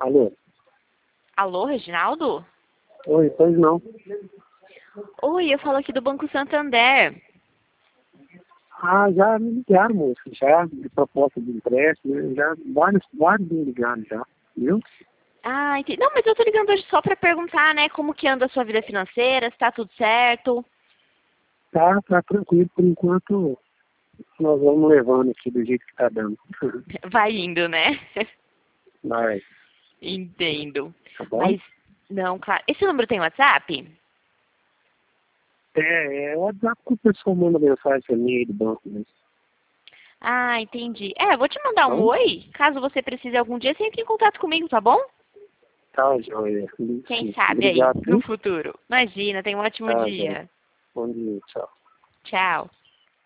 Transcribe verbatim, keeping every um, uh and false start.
Alô? Alô, Reginaldo? Oi, pois não. Oi, eu falo aqui do Banco Santander. Ah, já me ligaram, moço, já, de proposta de empréstimo, né? Já, vários, vários me ligaram já, viu? Ah, entendi. Não, mas eu tô ligando hoje só pra perguntar, né, como que anda a sua vida financeira, se tá tudo certo. Tá, tá tranquilo, por enquanto nós vamos levando aqui do jeito que tá dando. Vai indo, né? Vai, Entendo. tá bom? Mas, não, claro. Esse número tem WhatsApp? É, é o WhatsApp que o pessoal manda mensagem pra mim aí do banco, né? Ah, entendi. É, eu vou te mandar um Então, oi. Caso você precise algum dia, você entre em contato comigo, tá bom? tá, joia. Quem Sim. sabe aí, Obrigado, no viu? futuro. Imagina, tenha um ótimo Tá, joia. dia. Bom dia, tchau. Tchau.